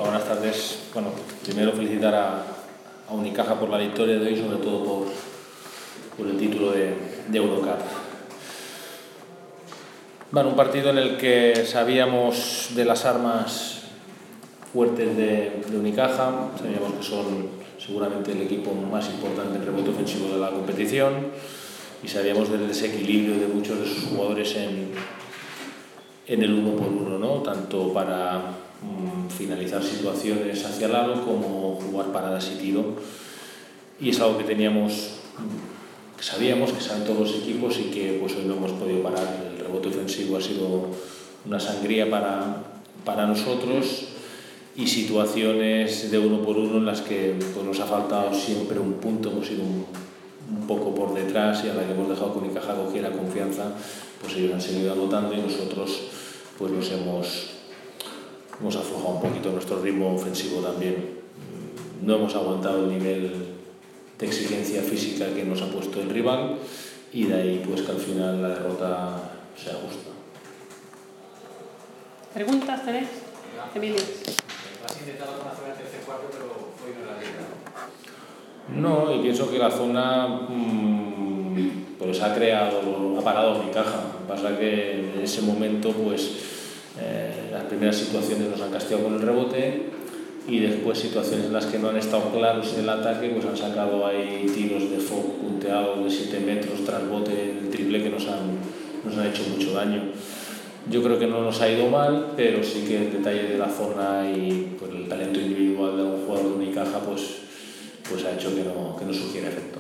Hola, buenas tardes. Bueno, primero felicitar a Unicaja por la victoria de hoy, sobre todo por el título de Eurocup. Bueno, un partido en el que sabíamos de las armas fuertes de Unicaja, sabíamos que son seguramente el equipo más importante en rebote ofensivo de la competición y sabíamos del desequilibrio de muchos de sus jugadores en el 1 por 1, ¿no? Tanto para finalizar situaciones hacia el lado como jugar paradas y tiro, y es algo que sabíamos que saben todos los equipos y que pues hoy no hemos podido parar. El rebote ofensivo ha sido una sangría para nosotros y situaciones de 1 por 1 en las que pues, nos ha faltado siempre un punto, hemos ido un poco por detrás y a la que hemos dejado que Unicaja cogiera confianza, pues ellos han seguido anotando y nosotros pues nos hemos aflojado un poquito nuestro ritmo ofensivo también. No hemos aguantado el nivel de exigencia física que nos ha puesto el rival y de ahí pues que al final la derrota sea justa. ¿Preguntas tenéis? Emilio. Has intentado con la zona del tercer cuarto, pero hoy no la has llegado. No, y pienso que la zona pues ha parado Unicaja. Lo que pasa es que en ese momento pues las primeras situaciones nos han castigado con el rebote y después situaciones en las que no han estado claros en el ataque pues han sacado ahí tiros de foco punteados de 7 metros tras bote el triple que nos han hecho mucho daño. Yo creo que no nos ha ido mal, pero sí que el detalle de la zona y pues, el talento individual de un jugador de Unicaja pues ha hecho que no surgiera efecto.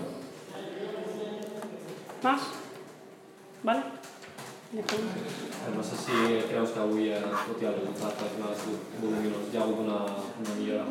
Más? Vale? No sé si creus que avui, tot i el resultat, els volums, hi ha hagut una millora